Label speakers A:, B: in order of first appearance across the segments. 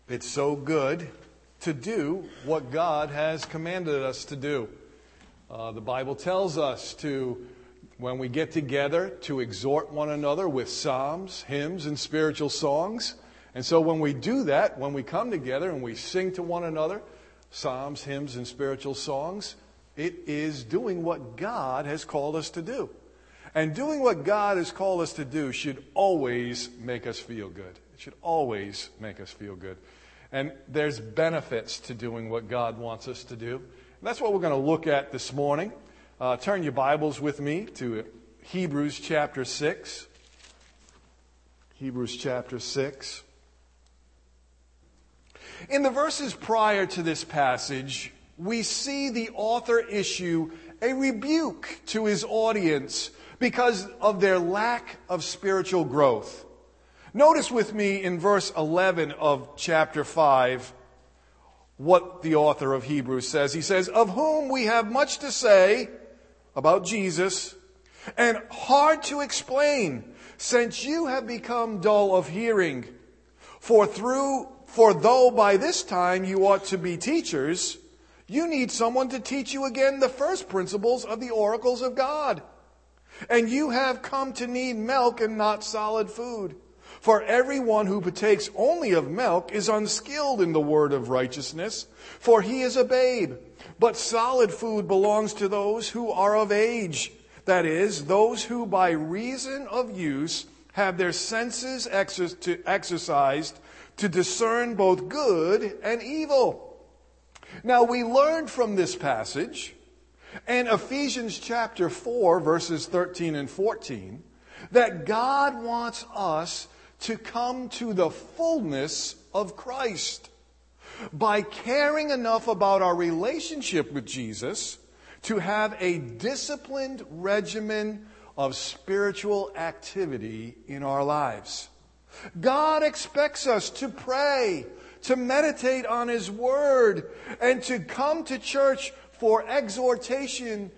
A: It's so good to do what God has commanded us to do. The Bible tells us to, when we get together, to exhort one another with psalms, hymns, and spiritual songs. And so when we do that, when we come together and we sing to one another, psalms, hymns, and spiritual songs, it is doing what God has called us to do. And doing what God has called us to do should always make us feel good. It should always make us feel good. And there's benefits to doing what God wants us to do. And that's what we're going to look at this morning. Turn your Bibles with me to Hebrews chapter 6. Hebrews chapter 6. In the verses prior to this passage, we see the author issue a rebuke to his audience because of their lack of spiritual growth. Notice with me in verse 11 of chapter 5 what the author of Hebrews says. He says, "Of whom we have much to say about Jesus, and hard to explain, since you have become dull of hearing. For though by this time you ought to be teachers, you need someone to teach you again the first principles of the oracles of God. And you have come to need milk and not solid food. For everyone who partakes only of milk is unskilled in the word of righteousness, for he is a babe. But solid food belongs to those who are of age, that is, those who by reason of use have their senses exercised to discern both good and evil." Now we learned from this passage and Ephesians chapter 4, verses 13 and 14, that God wants us to come to the fullness of Christ by caring enough about our relationship with Jesus to have a disciplined regimen of spiritual activity in our lives. God expects us to pray, to meditate on His Word, and to come to church for exhortation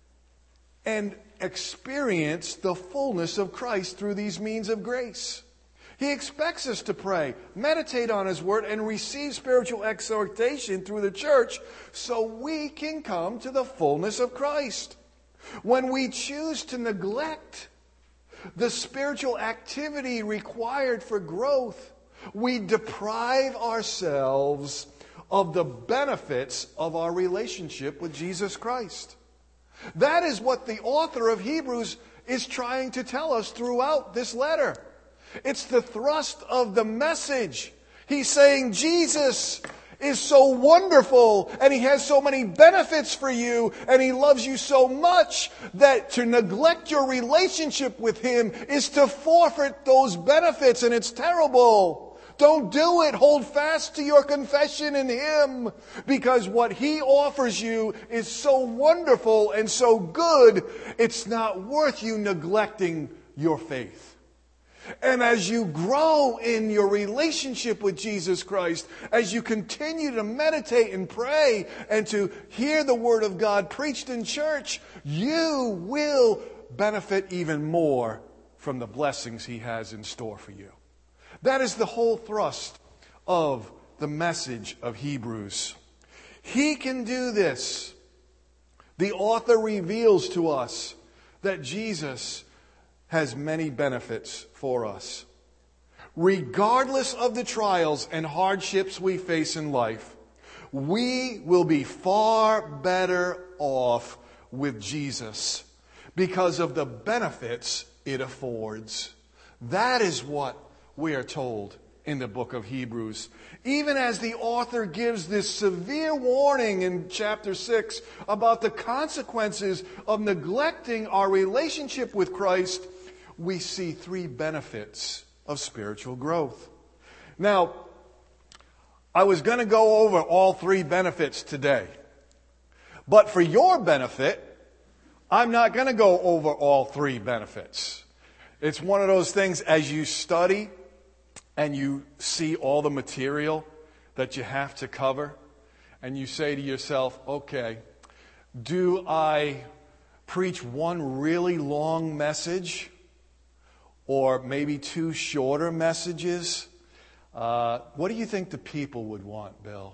A: and experience the fullness of Christ through these means of grace. He expects us to pray, meditate on His Word, and receive spiritual exhortation through the church so we can come to the fullness of Christ. When we choose to neglect the spiritual activity required for growth, we deprive ourselves of the benefits of our relationship with Jesus Christ. That is what the author of Hebrews is trying to tell us throughout this letter. It's the thrust of the message. He's saying Jesus is so wonderful and He has so many benefits for you and He loves you so much that to neglect your relationship with Him is to forfeit those benefits, and it's terrible. Don't do it. Hold fast to your confession in Him, because what He offers you is so wonderful and so good, it's not worth you neglecting your faith. And as you grow in your relationship with Jesus Christ, as you continue to meditate and pray and to hear the Word of God preached in church, you will benefit even more from the blessings He has in store for you. That is the whole thrust of the message of Hebrews. He can do this. The author reveals to us that Jesus has many benefits for us. Regardless of the trials and hardships we face in life, we will be far better off with Jesus because of the benefits it affords. That is what we are told in the book of Hebrews. Even as the author gives this severe warning in chapter 6 about the consequences of neglecting our relationship with Christ, we see three benefits of spiritual growth. Now, I was going to go over all three benefits today. But for your benefit, I'm not going to go over all three benefits. It's one of those things, as you study and you see all the material that you have to cover, and you say to yourself, okay, do I preach one really long message or maybe two shorter messages? What do you think the people would want, Bill?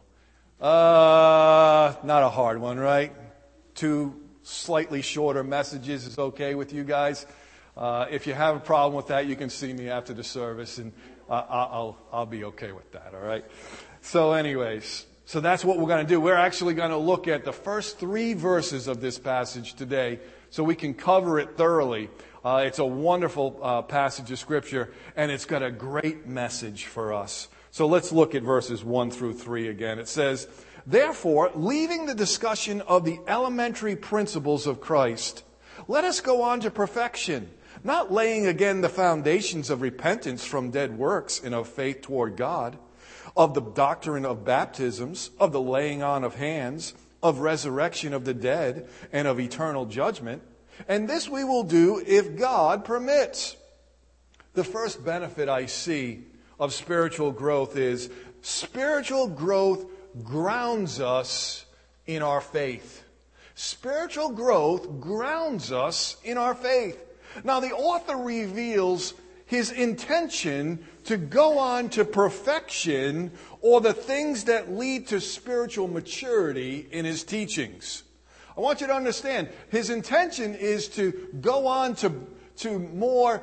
A: Not a hard one, right? 2 slightly shorter messages is okay with you guys. If you have a problem with that, you can see me after the service, and I'll be okay with that, all right? So anyways, so that's what we're going to do. We're actually going to look at the first 3 verses of this passage today so we can cover it thoroughly. It's a wonderful passage of Scripture, and it's got a great message for us. So let's look at verses 1 through 3 again. It says, "Therefore, leaving the discussion of the elementary principles of Christ, let us go on to perfection, not laying again the foundations of repentance from dead works and of faith toward God, of the doctrine of baptisms, of the laying on of hands, of resurrection of the dead, and of eternal judgment. And this we will do if God permits." The first benefit I see of spiritual growth is spiritual growth grounds us in our faith. Spiritual growth grounds us in our faith. Now, the author reveals his intention to go on to perfection, or the things that lead to spiritual maturity, in his teachings. I want you to understand, his intention is to go on to more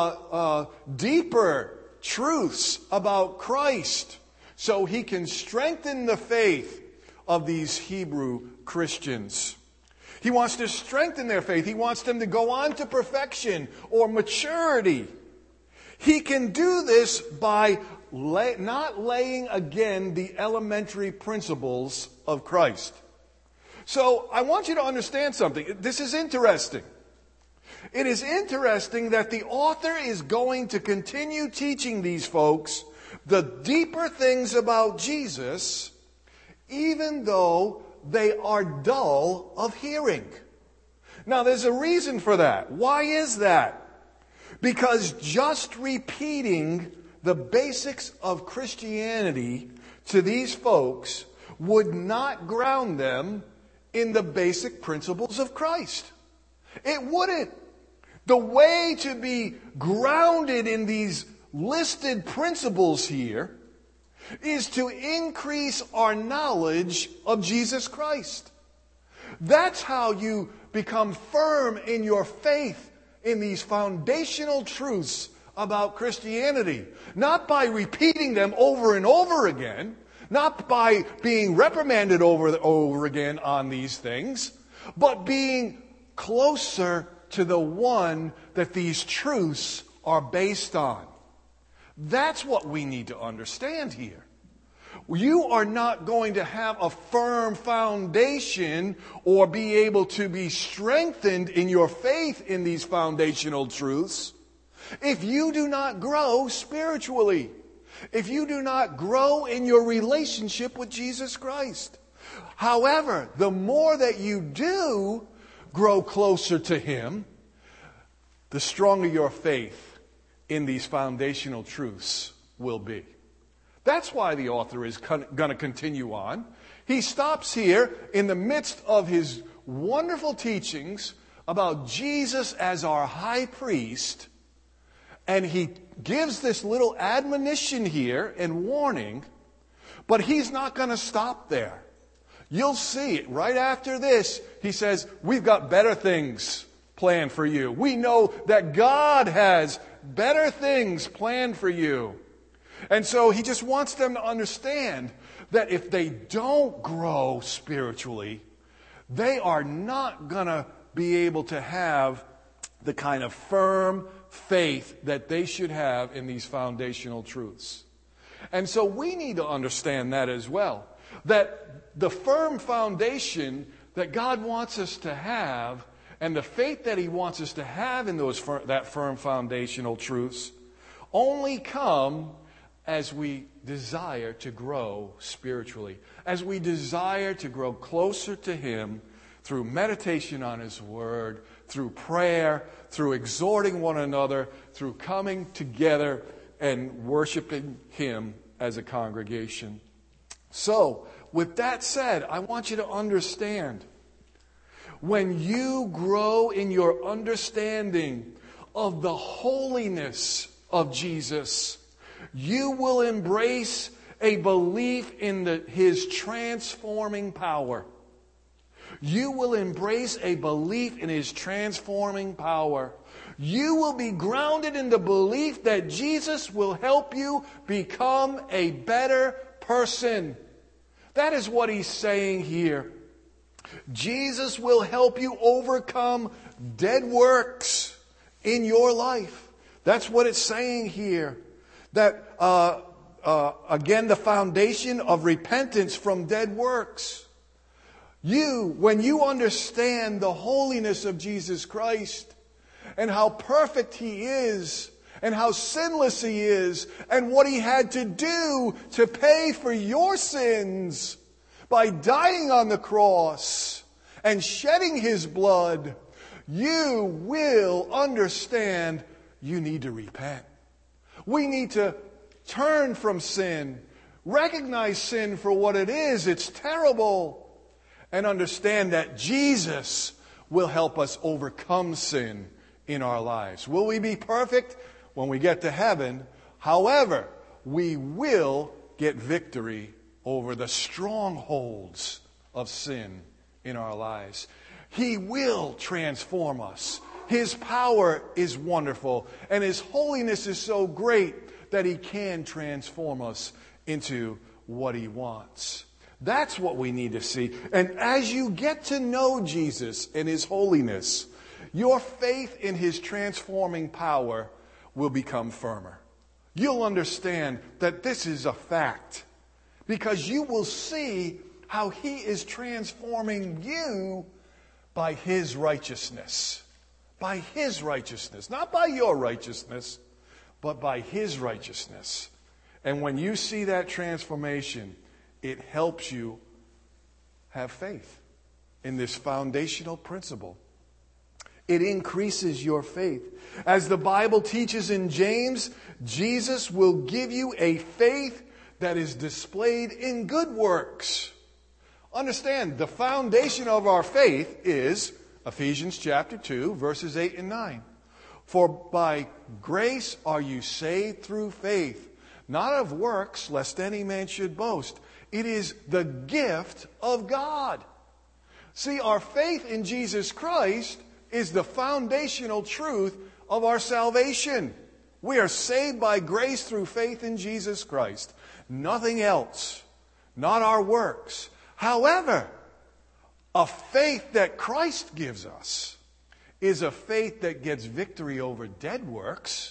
A: deeper truths about Christ, so he can strengthen the faith of these Hebrew Christians. He wants to strengthen their faith. He wants them to go on to perfection or maturity. He can do this by not laying again the elementary principles of Christ. So I want you to understand something. This is interesting. It is interesting that the author is going to continue teaching these folks the deeper things about Jesus, even though they are dull of hearing. Now, there's a reason for that. Why is that? Because just repeating the basics of Christianity to these folks would not ground them in the basic principles of Christ. It wouldn't. The way to be grounded in these listed principles here is to increase our knowledge of Jesus Christ. That's how you become firm in your faith in these foundational truths about Christianity. Not by repeating them over and over again, not by being reprimanded over and over again on these things, but being closer to the one that these truths are based on. That's what we need to understand here. You are not going to have a firm foundation or be able to be strengthened in your faith in these foundational truths if you do not grow spiritually, if you do not grow in your relationship with Jesus Christ. However, the more that you do grow closer to Him, the stronger your faith in these foundational truths will be. That's why the author is going to continue on. He stops here in the midst of his wonderful teachings about Jesus as our high priest, and he gives this little admonition here and warning, but he's not going to stop there. You'll see it right after this. He says, we've got better things planned for you. We know that God has better things planned for you. And so he just wants them to understand that if they don't grow spiritually, they are not going to be able to have the kind of firm faith that they should have in these foundational truths. And so we need to understand that as well. That the firm foundation that God wants us to have and the faith that He wants us to have in that firm foundational truths only come as we desire to grow spiritually, as we desire to grow closer to Him through meditation on His Word, through prayer, through exhorting one another, through coming together and worshiping Him as a congregation. So, with that said, I want you to understand, when you grow in your understanding of the holiness of Jesus, You will embrace a belief in His transforming power. You will embrace a belief in His transforming power. You will be grounded in the belief that Jesus will help you become a better person. That is what He's saying here. Jesus will help you overcome dead works in your life. That's what it's saying here. That, again, the foundation of repentance from dead works. When you understand the holiness of Jesus Christ and how perfect He is and how sinless He is and what He had to do to pay for your sins by dying on the cross and shedding His blood, you will understand you need to repent. We need to turn from sin, recognize sin for what it is. It's terrible. And understand that Jesus will help us overcome sin in our lives. Will we be perfect when we get to heaven? However, we will get victory over the strongholds of sin in our lives. He will transform us. His power is wonderful, and His holiness is so great that He can transform us into what He wants. That's what we need to see. And as you get to know Jesus and His holiness, your faith in His transforming power will become firmer. You'll understand that this is a fact because you will see how He is transforming you by His righteousness. By His righteousness. Not by your righteousness, but by His righteousness. And when you see that transformation, it helps you have faith in this foundational principle. It increases your faith. As the Bible teaches in James, Jesus will give you a faith that is displayed in good works. Understand, the foundation of our faith is Ephesians chapter 2, verses 8 and 9. For by grace are you saved through faith, not of works, lest any man should boast. It is the gift of God. See, our faith in Jesus Christ is the foundational truth of our salvation. We are saved by grace through faith in Jesus Christ. Nothing else. Not our works. However, a faith that Christ gives us is a faith that gets victory over dead works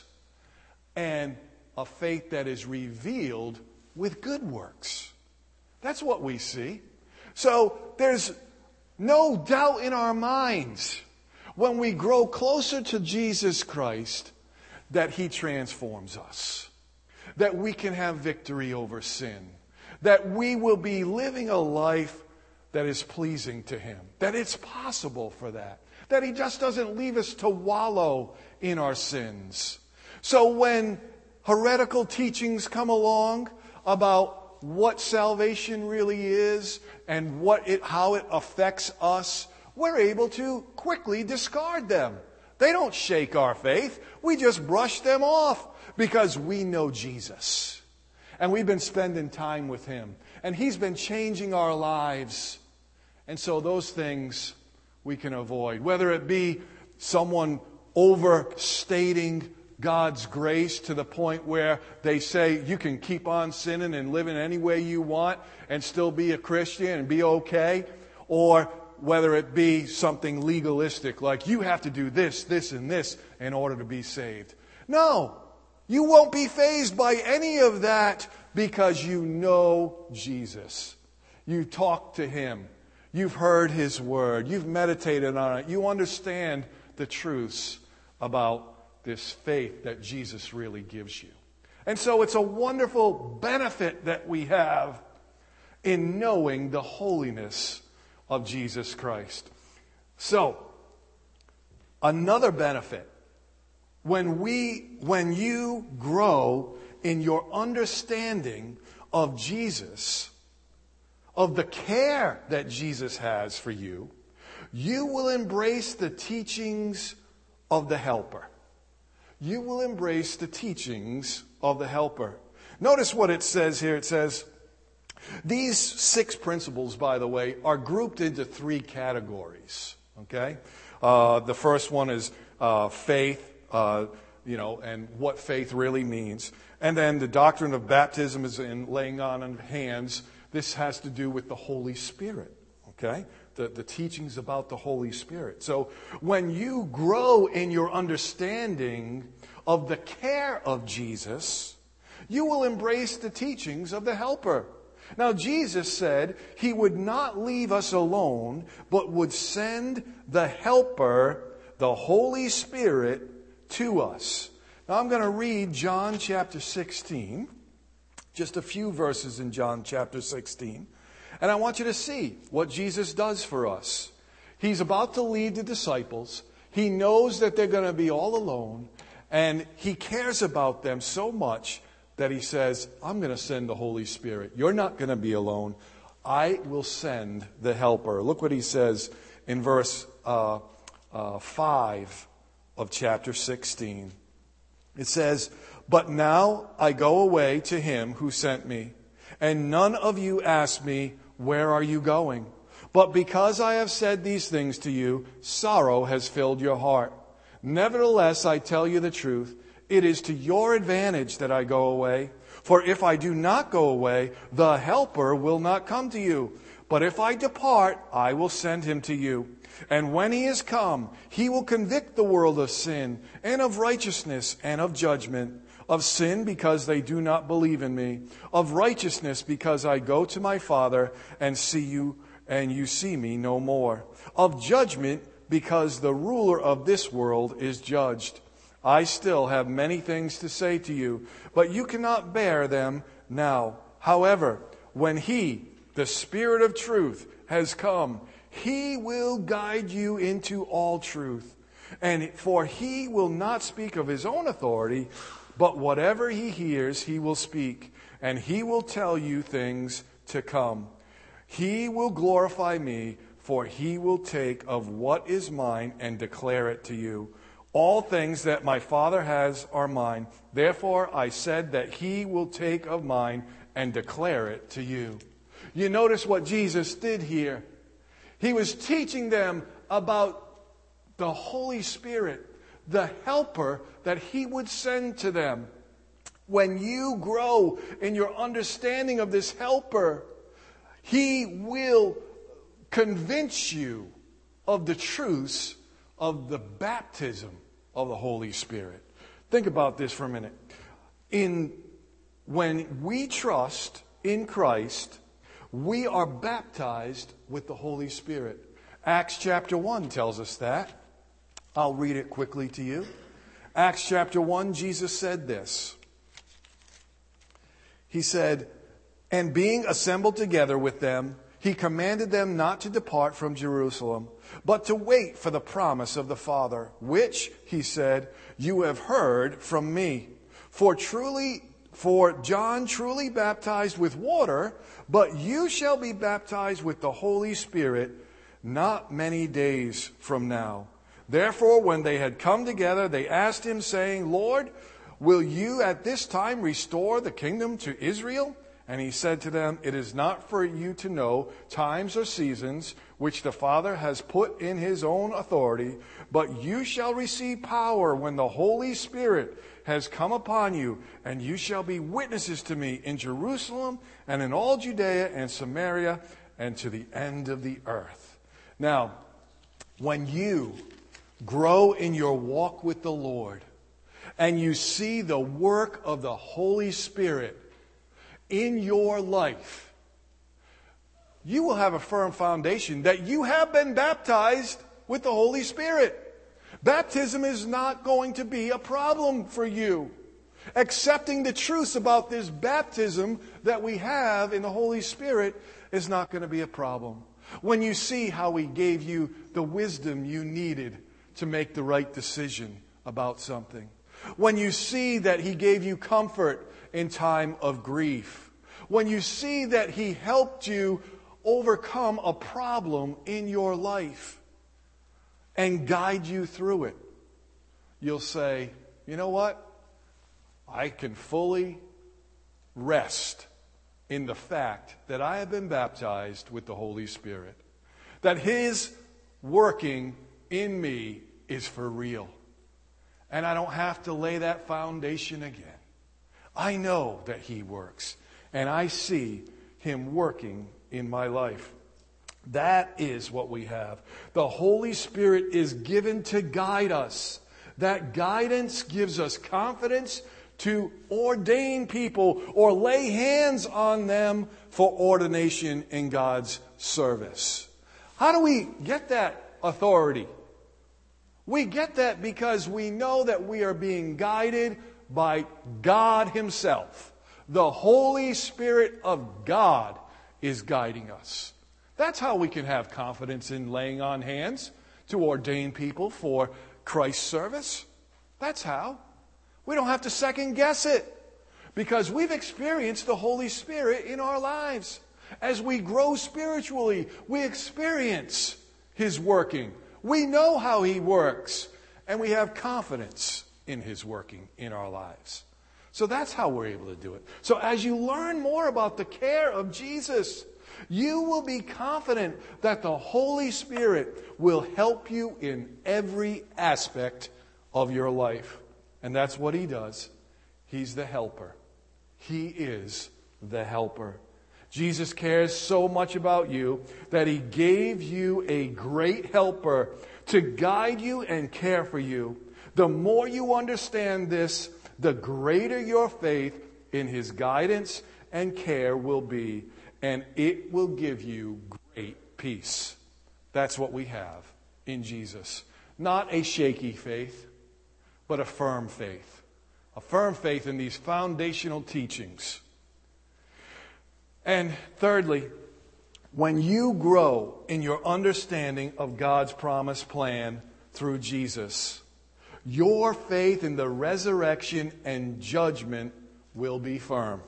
A: and a faith that is revealed with good works. That's what we see. So there's no doubt in our minds when we grow closer to Jesus Christ that He transforms us, that we can have victory over sin, that we will be living a life that is pleasing to Him, that it's possible for that He just doesn't leave us to wallow in our sins. So when heretical teachings come along about what salvation really is and how it affects us, we're able to quickly discard them. They don't shake our faith. We just brush them off because we know Jesus. And we've been spending time with Him. And He's been changing our lives. And so those things we can avoid. Whether it be someone overstating God's grace to the point where they say you can keep on sinning and living any way you want and still be a Christian and be okay. Or whether it be something legalistic like you have to do this, this, and this in order to be saved. No, you won't be fazed by any of that because you know Jesus. You talk to Him. You've heard His word. You've meditated on it. You understand the truths about this faith that Jesus really gives you. And so it's a wonderful benefit that we have in knowing the holiness of Jesus Christ. So, another benefit, when you grow in your understanding of Jesus, of the care that Jesus has for you, you will embrace the teachings of the Helper. You will embrace the teachings of the Helper. Notice what it says here. It says, these 6 principles, by the way, are grouped into 3 categories. Okay? The first one is faith, and what faith really means. And then the doctrine of baptism is in laying on of hands. This has to do with the Holy Spirit. Okay? The teachings about the Holy Spirit. So when you grow in your understanding of the care of Jesus, you will embrace the teachings of the Helper. Now, Jesus said he would not leave us alone, but would send the Helper, the Holy Spirit, to us. Now, I'm going to read John chapter 16, just a few verses in John chapter 16. And I want you to see what Jesus does for us. He's about to lead the disciples. He knows that they're going to be all alone. And he cares about them so much that he says, I'm going to send the Holy Spirit. You're not going to be alone. I will send the Helper. Look what he says in verse 5 of chapter 16. It says, but now I go away to him who sent me. And none of you ask me, where are you going? But because I have said these things to you, sorrow has filled your heart. Nevertheless, I tell you the truth. It is to your advantage that I go away. For if I do not go away, the Helper will not come to you. But if I depart, I will send him to you. And when he is come, he will convict the world of sin, and of righteousness, and of judgment. Of sin, because they do not believe in me. Of righteousness, because I go to my Father, and see you, and you see me no more. Of judgment, because the ruler of this world is judged. I still have many things to say to you, but you cannot bear them now. However, when he, the Spirit of truth, has come, he will guide you into all truth. And for he will not speak of his own authority, but whatever he hears, he will speak, and he will tell you things to come. He will glorify me, for he will take of what is mine and declare it to you. All things that my Father has are mine. Therefore I said that he will take of mine and declare it to you. You notice what Jesus did here. He was teaching them about the Holy Spirit, the Helper that he would send to them. When you grow in your understanding of this Helper, he will convince you of the truths of the baptism of the Holy Spirit. Think about this for a minute. When we trust in Christ, we are baptized with the Holy Spirit. Acts chapter 1 tells us that. I'll read it quickly to you. Acts chapter 1, Jesus said this. He said, and being assembled together with them, he commanded them not to depart from Jerusalem, but to wait for the promise of the Father, which, he said, you have heard from me. For John truly baptized with water, but you shall be baptized with the Holy Spirit not many days from now. Therefore, when they had come together, they asked him, saying, Lord, will you at this time restore the kingdom to Israel? And he said to them, it is not for you to know times or seasons which the Father has put in his own authority, but you shall receive power when the Holy Spirit has come upon you, and you shall be witnesses to me in Jerusalem and in all Judea and Samaria and to the end of the earth. Now, when you grow in your walk with the Lord and you see the work of the Holy Spirit in your life, you will have a firm foundation that you have been baptized with the Holy Spirit. Baptism is not going to be a problem for you. Accepting the truths about this baptism that we have in the Holy Spirit is not going to be a problem. When you see how he gave you the wisdom you needed to make the right decision about something. When you see that he gave you comfort in time of grief. When you see that he helped you overcome a problem in your life and guide you through it, you'll say, you know what? I can fully rest in the fact that I have been baptized with the Holy Spirit, that His working in me is for real. And I don't have to lay that foundation again. I know that He works, and I see Him working in my life. That is what we have. The Holy Spirit is given to guide us. That guidance gives us confidence to ordain people or lay hands on them for ordination in God's service. How do we get that authority? We get that because we know that we are being guided by God Himself. The Holy Spirit of God is guiding us. That's how we can have confidence in laying on hands to ordain people for Christ's service. That's how. We don't have to second guess it because we've experienced the Holy Spirit in our lives. As we grow spiritually, we experience His working. We know how He works, and we have confidence in His working in our lives. So that's how we're able to do it. So as you learn more about the care of Jesus, you will be confident that the Holy Spirit will help you in every aspect of your life. And that's what He does. He's the helper. He is the helper. Jesus cares so much about you that He gave you a great helper to guide you and care for you. The more you understand this, the greater your faith in His guidance and care will be, and it will give you great peace. That's what we have in Jesus. Not a shaky faith, but a firm faith. A firm faith in these foundational teachings. And thirdly, when you grow in your understanding of God's promised plan through Jesus, your faith in the resurrection and judgment will be firm.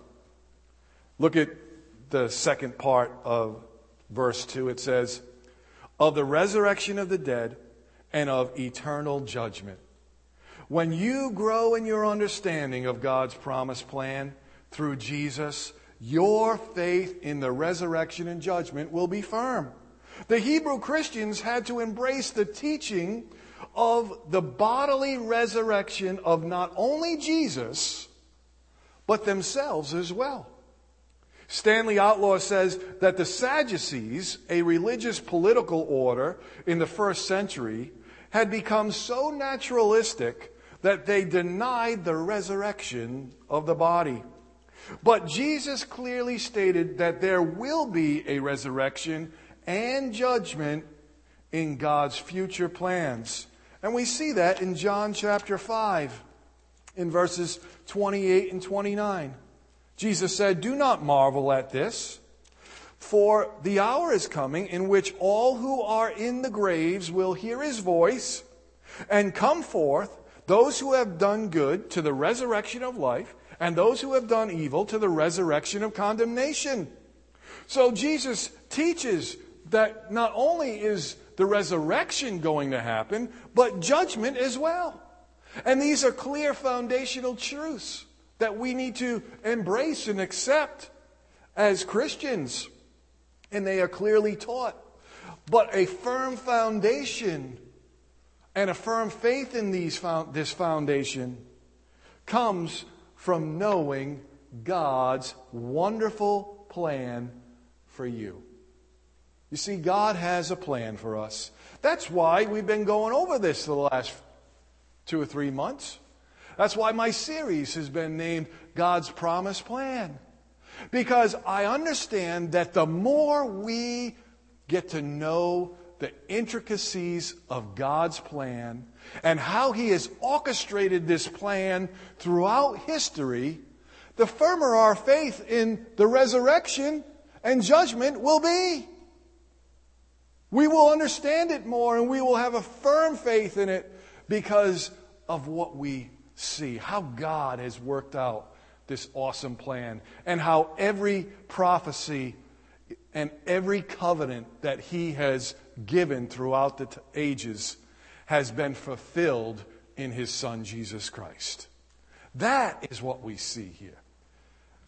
A: Look at the second part of verse 2. It says, of the resurrection of the dead and of eternal judgment. When you grow in your understanding of God's promised plan through Jesus, your faith in the resurrection and judgment will be firm. The Hebrew Christians had to embrace the teaching of the bodily resurrection of not only Jesus, but themselves as well. Stanley Outlaw says that the Sadducees, a religious political order in the first century, had become so naturalistic that they denied the resurrection of the body. But Jesus clearly stated that there will be a resurrection and judgment in God's future plans. And we see that in John chapter 5, in verses 28 and 29. Jesus said, do not marvel at this, for the hour is coming in which all who are in the graves will hear His voice and come forth, those who have done good to the resurrection of life, and those who have done evil to the resurrection of condemnation. So Jesus teaches that not only is the resurrection going to happen, but judgment as well. And these are clear foundational truths that we need to embrace and accept as Christians. And they are clearly taught. But a firm foundation and a firm faith in this foundation comes from knowing God's wonderful plan for you. You see, God has a plan for us. That's why we've been going over this the last 2 or 3 months. That's why my series has been named God's Promised Plan. Because I understand that the more we get to know the intricacies of God's plan and how He has orchestrated this plan throughout history, the firmer our faith in the resurrection and judgment will be. We will understand it more and we will have a firm faith in it because of what we see, how God has worked out this awesome plan and how every prophecy and every covenant that He has given throughout the ages has been fulfilled in His Son, Jesus Christ. That is what we see here.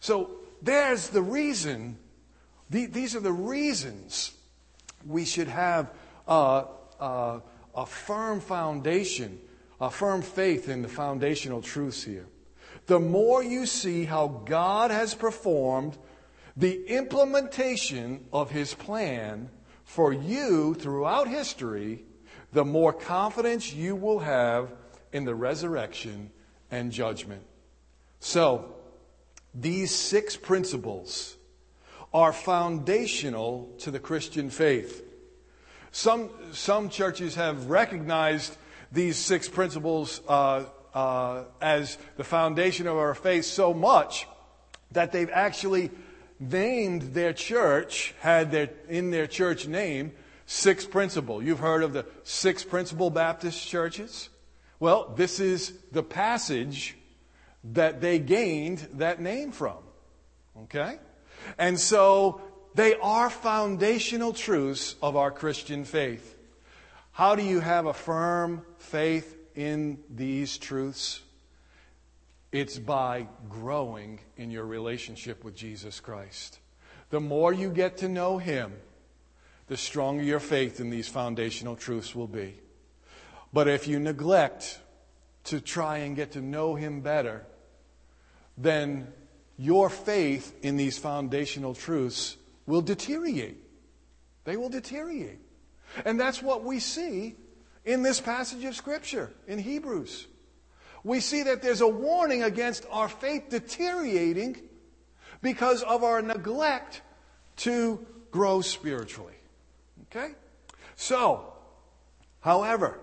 A: So there's the reason. These are the reasons we should have a firm foundation, a firm faith in the foundational truths here. The more you see how God has performed the implementation of His plan for you throughout history, the more confidence you will have in the resurrection and judgment. So, these 6 principles are foundational to the Christian faith. Some churches have recognized these 6 principles as the foundation of our faith so much that they've actually named their church, in their church name, 6 Principle. You've heard of the 6 Principle Baptist churches? Well, this is the passage that they gained that name from. Okay? And so they are foundational truths of our Christian faith. How do you have a firm faith in these truths? It's by growing in your relationship with Jesus Christ. The more you get to know Him, the stronger your faith in these foundational truths will be. But if you neglect to try and get to know Him better, then your faith in these foundational truths will deteriorate. They will deteriorate. And that's what we see in this passage of Scripture in Hebrews. We see that there's a warning against our faith deteriorating because of our neglect to grow spiritually. Okay? So, however,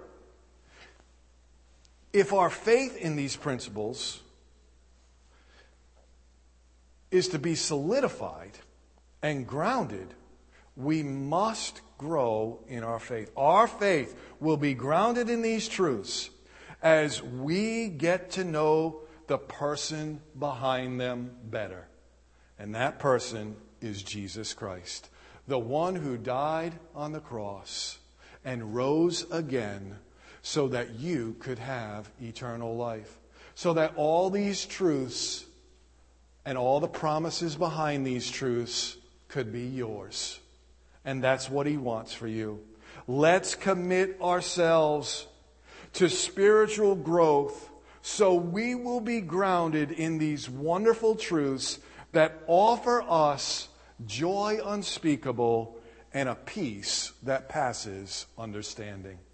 A: if our faith in these principles is to be solidified and grounded, we must grow in our faith. Our faith will be grounded in these truths as we get to know the person behind them better. And that person is Jesus Christ, the one who died on the cross and rose again so that you could have eternal life. So that all these truths and all the promises behind these truths could be yours. And that's what He wants for you. Let's commit ourselves to spiritual growth so we will be grounded in these wonderful truths that offer us joy unspeakable and a peace that passes understanding.